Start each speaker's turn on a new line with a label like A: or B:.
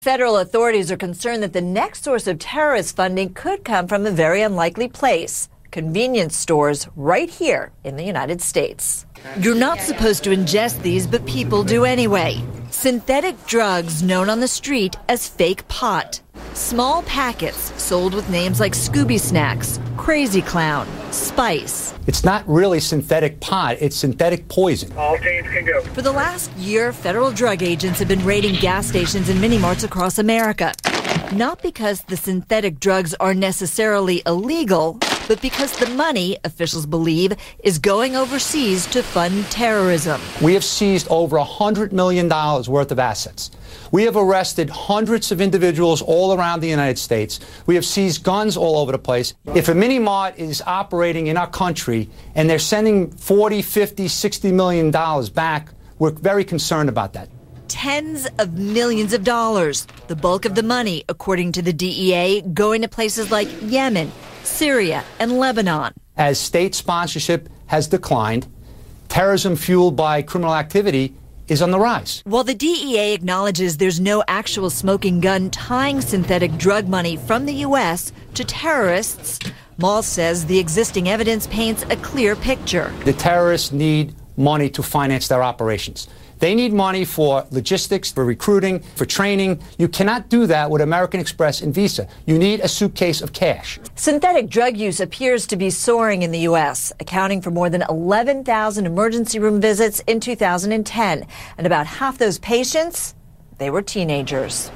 A: Federal authorities are concerned that the next source of terrorist funding could come from a very unlikely place: convenience stores right here in the United States. You're not supposed to ingest these, but people do anyway. Synthetic drugs known on the street as fake pot. Small packets sold with names like Scooby Snacks, Crazy Clown, Spice.
B: It's not really synthetic pot, it's synthetic poison.
C: All teams can go.
A: For the last year, federal drug agents have been raiding gas stations and mini-marts across America. Not because the synthetic drugs are necessarily illegal, but because the money, officials believe, is going overseas to fund terrorism.
B: We have seized over $100 million worth of assets. We have arrested hundreds of individuals all around the United States. We have seized guns all over the place. If a mini-mart is operating in our country and they're sending $40, $50, $60 million back, we're very concerned about that.
A: Tens of millions of dollars. The bulk of the money, according to the DEA, going to places like Yemen, Syria, and Lebanon.
B: As state sponsorship has declined, terrorism fueled by criminal activity is on the rise.
A: While the DEA acknowledges there's no actual smoking gun tying synthetic drug money from the U.S. to terrorists, Moll says the existing evidence paints a clear picture.
B: The terrorists need money to finance their operations. They need money for logistics, for recruiting, for training. You cannot do that with American Express and Visa. You need a suitcase of cash.
A: Synthetic drug use appears to be soaring in the U.S., accounting for more than 11,000 emergency room visits in 2010. And about half those patients, they were teenagers.